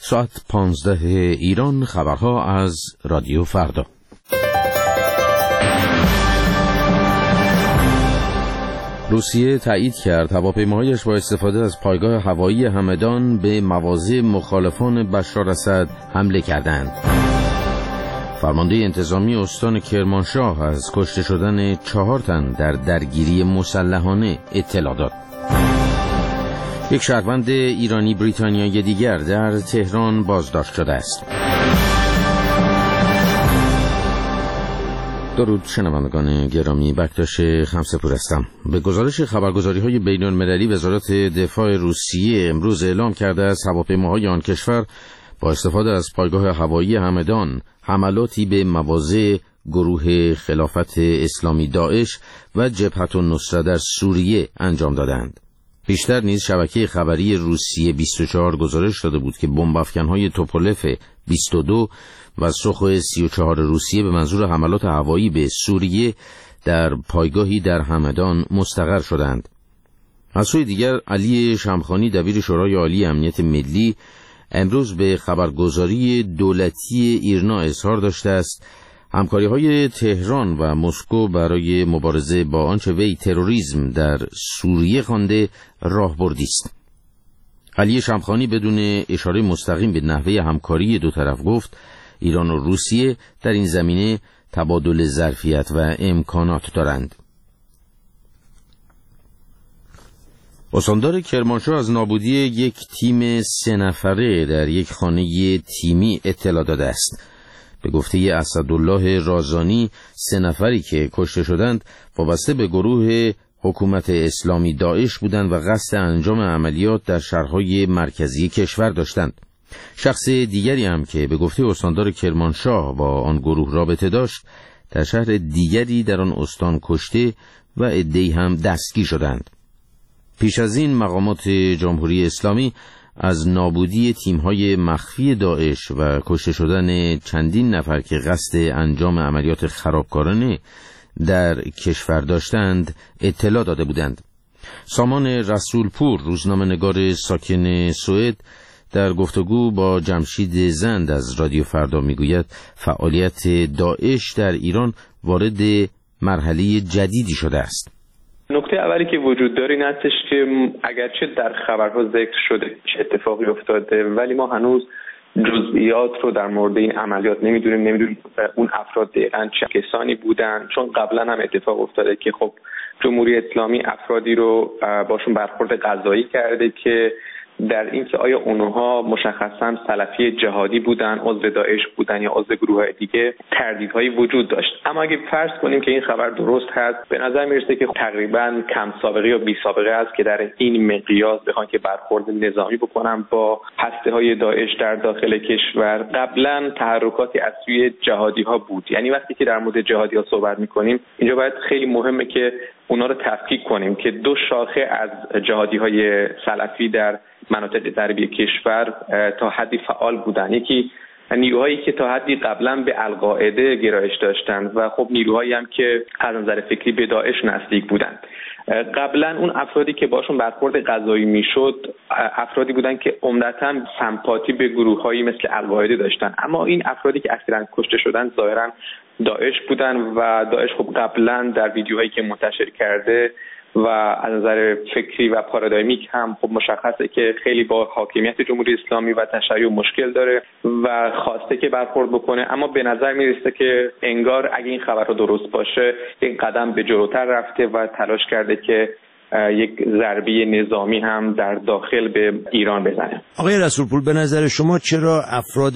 ساعت 15 ایران. خبرها از رادیو فردا. روسیه تایید کرد هواپیماهایش با استفاده از پایگاه هوایی همدان به مواضع مخالفان بشار اسد حمله کردند. فرمانده انتظامی استان کرمانشاه از کشته شدن 4 تن در درگیری مسلحانه اطلاع داد. یک شهروند ایرانی بریتانیایی دیگر در تهران بازداشت شده است. درود شنوندگان گرامی، بکتاش خمسه‌پور هستم. به گزارش خبرگزاری‌های بین‌المللی وزارت دفاع روسیه امروز اعلام کرده است هواپیماهای آن کشور با استفاده از پایگاه هوایی همدان حملاتی به مواضع گروه خلافت اسلامی داعش و جبهة النصره در سوریه انجام دادند. پیشتر نیز شبکه خبری روسیه 24 گزارش داده بود که بمب افکن‌های توپولف 22 و سوخو 34 روسیه به منظور حملات هوایی به سوریه در پایگاهی در همدان مستقر شدند. از سوی دیگر علی شمخانی دبیر شورای عالی امنیت ملی امروز به خبرگزاری دولتی ایرنا اظهار داشته است همکاری‌های تهران و مسکو برای مبارزه با آنچه وی تروریسم در سوریه خوانده راهبردی است. علی شمخانی بدون اشاره مستقیم به نحوه همکاری دو طرف گفت ایران و روسیه در این زمینه تبادل ظرفیت و امکانات دارند. استاندار کرمانشاه از نابودی یک تیم 3 نفره در یک خانه تیمی اطلاع داده است. به گفته اسدالله رازانی 3 نفری که کشته شدند وابسته به گروه حکومت اسلامی داعش بودند و قصد انجام عملیات در شهرهای مرکزی کشور داشتند. شخص دیگری هم که به گفته استاندار کرمانشاه با آن گروه رابطه داشت در شهر دیگری در آن استان کشته و عده‌ای هم دستگیر شدند. پیش از این مقامات جمهوری اسلامی از نابودی تیم‌های مخفی داعش و کشته شدن چندین نفر که قصد انجام عملیات خرابکارانه در کشور داشتند اطلاع داده بودند. سامان رسولپور روزنامه‌نگار ساکن سوئد در گفتگو با جمشید زند از رادیو فردا میگوید فعالیت داعش در ایران وارد مرحله جدیدی شده است. نکته اولی که وجود داره این هستش که اگرچه در خبرها ذکر شده چه اتفاقی افتاده ولی ما هنوز جزئیات رو در مورد این عملیات نمیدونیم اون افراد دقیقاً چه کسانی بودن، چون قبلا هم اتفاق افتاده که خب جمهوری اسلامی افرادی رو باشون برخورد قضایی کرده که در این که آیا اونها مشخصاً سلفی جهادی بودن، عضو داعش بودن یا عضو گروه‌های دیگه، تردیدهایی وجود داشت. اما اگه فرض کنیم که این خبر درست هست، به نظر میرسه که تقریباً کم سابقه یا بی سابقه است که در این مقیاس بخوان که برخورد نظامی بکنن با هسته‌های داعش در داخل کشور. قبلاً تحرکاتی از سوی جهادی‌ها بود. یعنی وقتی که در مورد جهادی‌ها صحبت می‌کنیم، اینجا باید خیلی مهمه که اونا رو تفکیک کنیم که دو شاخه از جهادی‌های سلفی در مناطق غربی کشور تا حدی فعال بودن. یکی نیروهایی که تا حدی قبلا به القاعده گرایش داشتند و خب نیروهایی هم که از نظر فکری به داعش نزدیک بودند. قبلا اون افرادی که باشون برخورد قضایی میشد افرادی بودن که عمدتاً سمپاتی به گروه‌هایی مثل القاعده داشتن، اما این افرادی که اخیراً کشته شدن ظاهراً داعش بودن و داعش خب قبلا در ویدیوهایی که منتشر کرده و از نظر فکری و پارادایمیک هم خب مشخصه که خیلی با حاکمیت جمهوری اسلامی و تشیع مشکل داره و خواسته که برخورد بکنه. اما به نظر میرسه که انگار اگه این خبرها درست باشه این قدم به جلوتر رفته و تلاش کرده که یک ضربه نظامی هم در داخل به ایران بزنه. آقای رسولپور، به نظر شما چرا افراد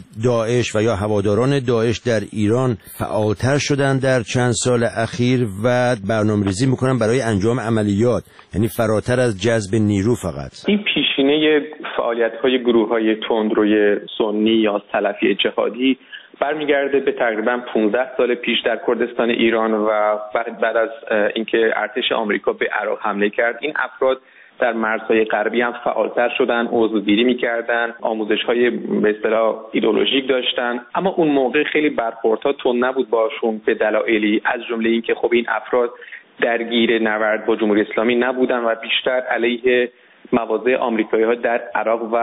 داعش و یا هواداران داعش در ایران فعالتر شدن در چند سال اخیر و برنامه‌ریزی میکنن برای انجام عملیات، یعنی فراتر از جذب نیرو فقط؟ این پیشینه فعالیت‌های گروه‌های تندروی سنی یا سلفی جهادی برمیگرده به تقریبا 15 سال پیش در کردستان ایران و بعد از اینکه ارتش آمریکا به عراق حمله کرد این افراد در مرزهای غربی هم فعالتر شدن، عضوگیری می‌کردن، آموزش‌های به اصطلاح ایدئولوژیک داشتن، اما اون موقع خیلی برخوردها تند نبود باشون به دلایلی، از جمله اینکه خب این افراد درگیر نبرد با جمهوری اسلامی نبودن و بیشتر علیه مواضع آمریکایی‌ها در عراق و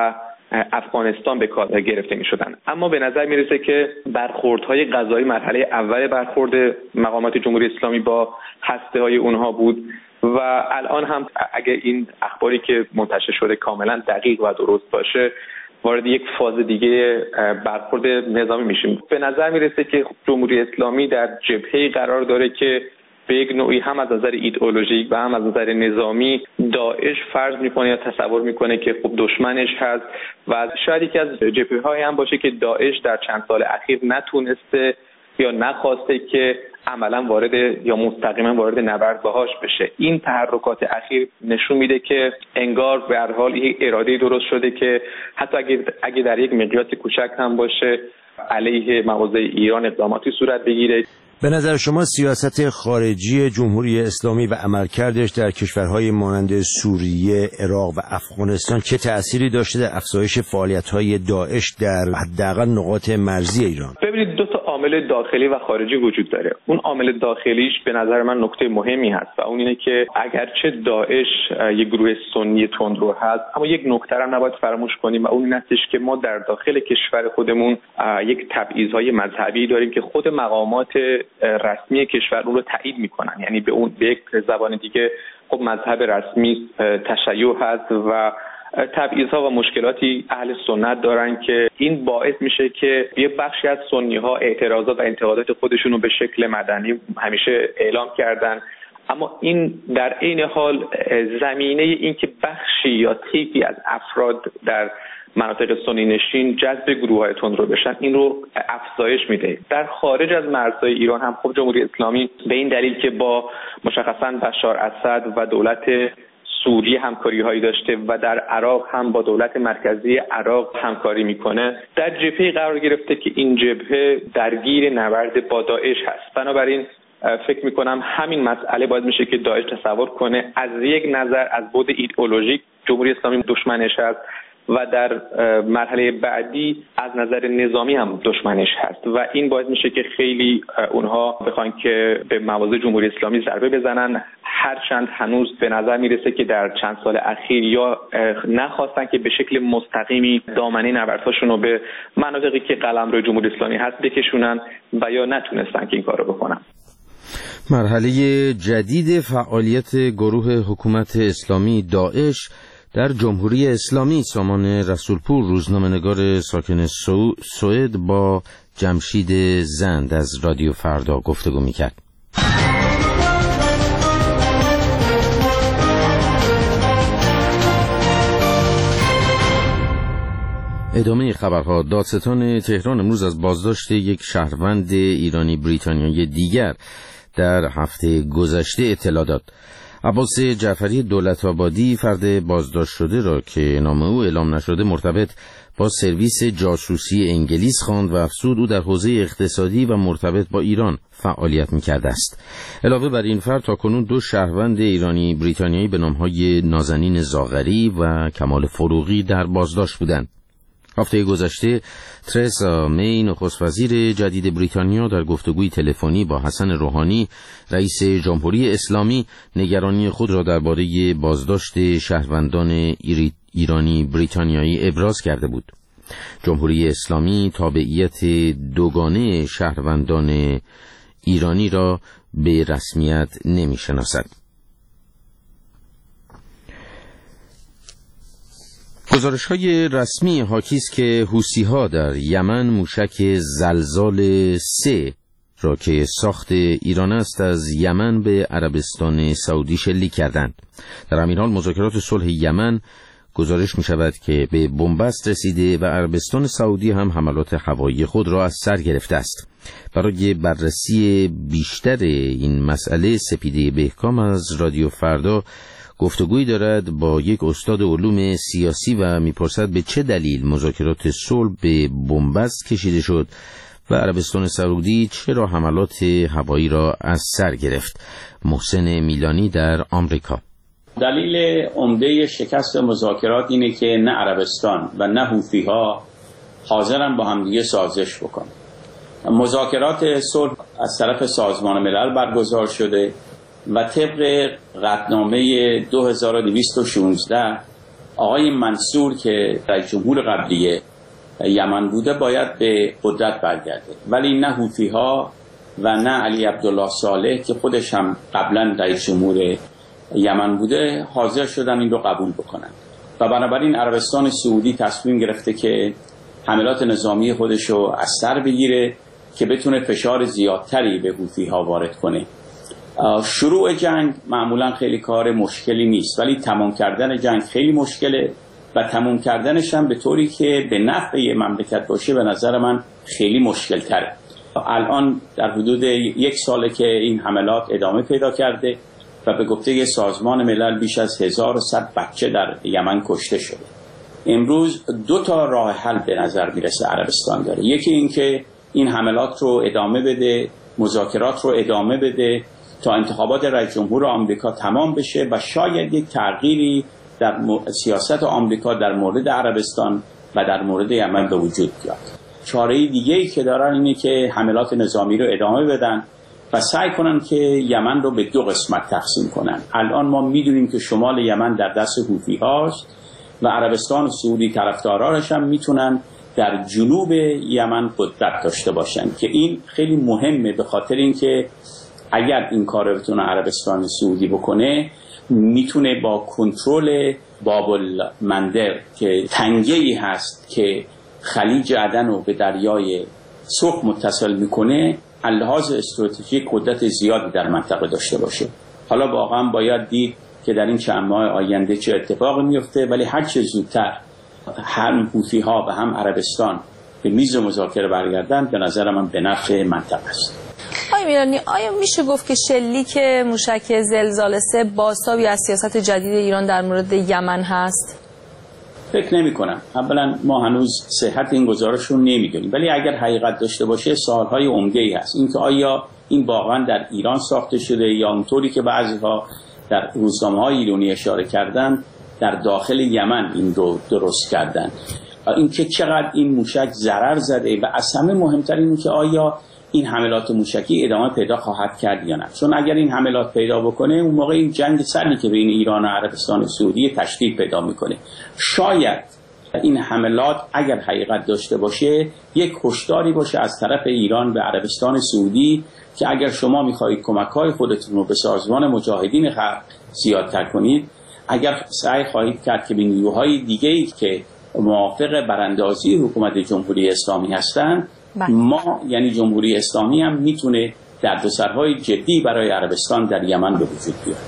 افغانستان به کار گرفته می‌شدن. اما به نظر میرسه که برخوردهای غذایی مرحله اول برخورد مقامات جمهوری اسلامی با هسته‌های اونها بود و الان هم اگه این اخباری که منتشر شده کاملا دقیق و درست باشه وارد یک فاز دیگه برخورد نظامی میشیم. به نظر میرسه که جمهوری اسلامی در جبهه‌ای قرار داره که به یک نوعی هم از نظر ایدئولوژیک و هم از نظر نظامی داعش فرض میکنه یا تصور میکنه که خب دشمنش هست و شاید یکی از جبهه‌های هم باشه که داعش در چند سال اخیر نتونسته یا نخواسته که عملا وارد یا مستقیما وارد نبرد باهاش بشه. این تحرکات اخیر نشون میده که انگار به هر حال یک اراده درست شده که حتی اگه در یک مقیاس کوچک هم باشه علیه مواضع ایران اقداماتی صورت بگیره. به نظر شما سیاست خارجی جمهوری اسلامی و عملکردش در کشورهای مانند سوریه، عراق و افغانستان چه تأثیری داشته در افزایش فعالیت‌های داعش در حداقل نقاط مرزی ایران؟ ببینید دو تا عامل داخلی و خارجی وجود داره. اون عامل داخلیش به نظر من نکته مهمی هست و اون اینه که اگرچه داعش یک گروه سنی تندرو هست اما یک نکته رو نباید فراموش کنیم و اون این هستش که ما در داخل کشور خودمون یک تبعیض‌های مذهبی داریم که خود مقامات رسمی کشور اون رو تایید میکنن. یعنی به اون به یک زبان دیگه خب مذهب رسمی تشیع هست و تبعیض‌ها و مشکلاتی اهل سنت دارن که این باعث میشه که یه بخشی از سنی‌ها اعتراضات و انتقادات خودشون رو به شکل مدنی همیشه اعلام کردن، اما این در عین حال زمینه این که بخشی یا طیفی از افراد در مناطق سنی نشین جذب گروه‌های تندرو بشن این رو افزایش میده. در خارج از مرزهای ایران هم خب جمهوری اسلامی به این دلیل که با مشخصاً بشار اسد و دولت سوریه همکاری‌هایی داشته و در عراق هم با دولت مرکزی عراق همکاری میکنه در جبهه‌ای قرار گرفته که این جبهه درگیر نبرد با داعش هست. بنابراین فکر میکنم همین مسئله باید میشه که داعش تصور کنه از یک نظر از بعد ایدئولوژیک جمهوری اسلامی دشمنش هست و در مرحله بعدی از نظر نظامی هم دشمنش هست و این باعث میشه که خیلی اونها بخوان که به مواضع جمهوری اسلامی ضربه بزنن، هرچند هنوز به نظر میرسه که در چند سال اخیر یا نخواستن که به شکل مستقیمی دامنه نبردهاشون رو به مناطقی که قلمرو جمهوری اسلامی هست بکشونن و یا نتونستن که این کارو بکنن. مرحله جدید فعالیت گروه حکومت اسلامی داعش در جمهوری اسلامی. سامان رسولپور روزنامه‌نگار ساکن سوئد با جمشید زند از رادیو فردا گفتگو می‌کرد. ادامه خبرها. دادستان تهران امروز از بازداشت یک شهروند ایرانی بریتانیایی دیگر در هفته گذشته اطلاع داد. عباس جعفری دولت‌آبادی فرد بازداشت شده را که نام او اعلام نشده مرتبط با سرویس جاسوسی انگلیس خواند و افزود او در حوزه اقتصادی و مرتبط با ایران فعالیت می‌کرده است. علاوه بر این فرد تاکنون دو شهروند ایرانی بریتانیایی به نام‌های نازنین زاغری و کمال فروغی در بازداشت بودند. هفته گذشته ترزا می نخست وزیر جدید بریتانیا در گفتگوی تلفنی با حسن روحانی رئیس جمهوری اسلامی نگرانی خود را درباره بازداشت شهروندان ایرانی بریتانیایی ابراز کرده بود. جمهوری اسلامی تابعیت دوگانه شهروندان ایرانی را به رسمیت نمی‌شناسد. گزارش‌های رسمی حاکی است که حوثی‌ها در یمن موشک زلزال 3 را که ساخت ایران است از یمن به عربستان سعودی شلیک کردند. در همین حال مذاکرات صلح یمن گزارش می‌شود که به بنبست رسیده و عربستان سعودی هم حملات هوایی خود را از سر گرفته است. برای بررسی بیشتر این مسئله سپیده بهکام از رادیو فردا گفتگویی دارد با یک استاد علوم سیاسی و میپرسد به چه دلیل مذاکرات صلح به بنبست کشیده شد و عربستان سعودی چرا حملات هوایی را از سر گرفت. محسن میلانی در آمریکا. دلیل عمده شکست مذاکرات اینه که نه عربستان و نه حوثی‌ها حاضرن با همدیگه سازش بکنن. مذاکرات صلح از طرف سازمان ملل برگزار شده و طبق قطعنامه 2216 آقای منصور که رئیس جمهور قبلی یمن بوده باید به قدرت برگرده، ولی نه حوثی‌ها و نه علی عبدالله صالح که خودش هم قبلا رئیس جمهور یمن بوده حاضر شدن این رو قبول بکنن و بنابراین عربستان سعودی تصمیم گرفته که حملات نظامی خودش رو از سر بگیره که بتونه فشار زیادتری به حوثی‌ها وارد کنه. شروع جنگ معمولا خیلی کار مشکلی نیست، ولی تمام کردن جنگ خیلی مشکله و تمام کردنش هم به طوری که به نفع مملکت باشه به نظر من خیلی مشکل تره. الان در حدود 1 ساله که این حملات ادامه پیدا کرده و به گفته سازمان ملل بیش از 1100 بچه در یمن کشته شده. امروز 2 تا راه حل به نظر میرسه عربستان داره. یکی این که این حملات رو ادامه بده، مذاکرات رو ادامه بده تا انتخابات رئیس جمهور آمریکا تمام بشه و شاید یک تغییری در سیاست آمریکا در مورد عربستان و در مورد یمن به وجود بیاد. چاره دیگه‌ای که دارن اینه که حملات نظامی رو ادامه بدن و سعی کنن که یمن رو به 2 قسمت تقسیم کنن. الان ما میدونیم که شمال یمن در دست حوثی هاست و عربستان و سعودی طرفدارانش هم میتونن در جنوب یمن قدرت داشته باشن که این خیلی مهمه، به خاطر اینکه اگر این کار رو بتونه عربستان سعودی بکنه میتونه با کنترل باب المندب که تنگه‌ای هست که خلیج عدن رو به دریای سرخ متصل میکنه لحاظ استراتژیک قدرت زیادی در منطقه داشته باشه. حالا واقعا باید دید که در این چند ماه آینده چه اتفاقی میفته، ولی هر چه زودتر هم حوثی‌ها و هم عربستان به میز مذاکره برگردن به نظر من به نفع منطقه است. آقای میلانی، آیا میشه گفت که شلیک موشک زلزال 3 بازتابی از سیاست جدید ایران در مورد یمن هست؟ فکر نمی کنم. اولا ما هنوز صحت این گزارش رو نمیدونیم، ولی اگر حقیقت داشته باشه سوالهای عمده‌ای هست. اینکه آیا این واقعا در ایران ساخته شده یا اونطوری که بعضی‌ها در روزنامه‌های ایرانی اشاره کردن در داخل یمن این رو درست کردن. اینکه چقدر این موشک ضرر زده و از همه مهمتر این که آیا این حملات موشکی ادامه پیدا خواهد کرد یا نه. چون اگر این حملات پیدا بکنه اون موقع این جنگ سردی که بین ایران و عربستان سعودی تشدید پیدا میکنه. شاید این حملات اگر حقیقت داشته باشه یک هشداری باشه از طرف ایران به عربستان سعودی که اگر شما میخواهید کمک‌های خودتون رو به سازمان مجاهدین خلق زیادتر کنید، اگر سعی خواهید کرد که به نیروهای دیگه‌ای که موافق براندازی حکومت جمهوری اسلامی هستند، ما یعنی جمهوری اسلامی هم میتونه دردسرهای جدی برای عربستان در یمن به وجود بیاره.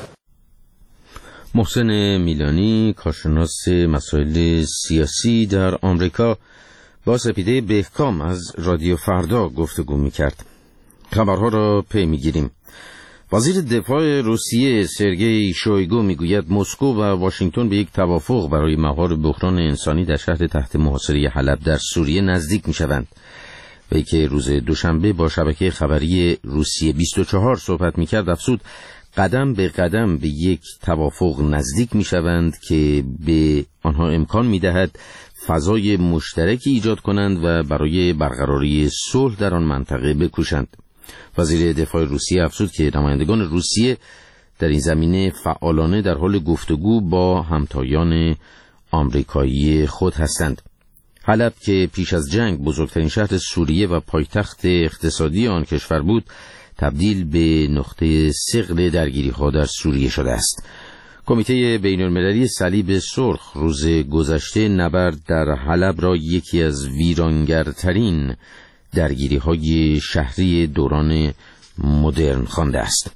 محسن میلانی، کارشناس مسائل سیاسی در آمریکا، با سپیده بهکام از رادیو فردا گفتگو میکرد. خبرها را پی میگیریم. وزیر دفاع روسیه سرگئی شویگو میگوید مسکو و واشنگتن به یک توافق برای مهار بحران انسانی در شهر تحت محاصره حلب در سوریه نزدیک میشوند. وی که روز دوشنبه با شبکه خبری روسیه 24 صحبت میکرد افزود قدم به قدم به یک توافق نزدیک میشوند که به آنها امکان میدهد فضای مشترکی ایجاد کنند و برای برقراری صلح در آن منطقه بکوشند. وزیر دفاع روسیه افزود که نمایندگان روسیه در این زمینه فعالانه در حال گفتگو با همتایان آمریکایی خود هستند. حلب که پیش از جنگ بزرگترین شهر سوریه و پایتخت اقتصادی آن کشور بود، تبدیل به نقطه ثقل درگیری‌ها در سوریه شده است. کمیته بین‌المللی صلیب سرخ روز گذشته نبرد در حلب را یکی از ویرانگرترین درگیری‌های شهری دوران مدرن خوانده است.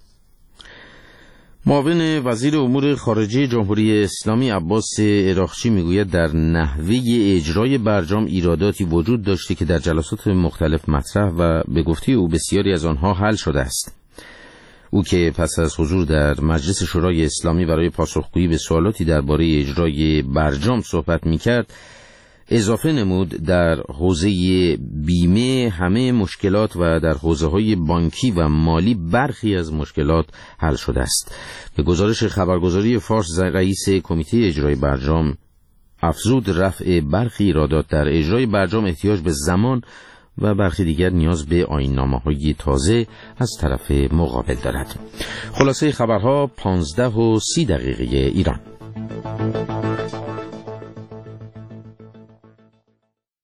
معاون وزیر امور خارجه جمهوری اسلامی عباس عراقچی میگوید در نحوه اجرای برجام ایراداتی وجود داشته که در جلسات مختلف مطرح و به گفته او بسیاری از آنها حل شده است. او که پس از حضور در مجلس شورای اسلامی برای پاسخگویی به سوالاتی درباره اجرای برجام صحبت میکرد، اضافه نمود در حوزه بیمه همه مشکلات و در حوزه‌های بانکی و مالی برخی از مشکلات حل شده است. به گزارش خبرگزاری فارس، رئیس کمیته اجرای برجام افزود رفع برخی ایرادات در اجرای برجام احتیاج به زمان و برخی دیگر نیاز به آیین‌نامه‌های تازه از طرف مقابل دارد. خلاصه خبرها 15:30 ایران.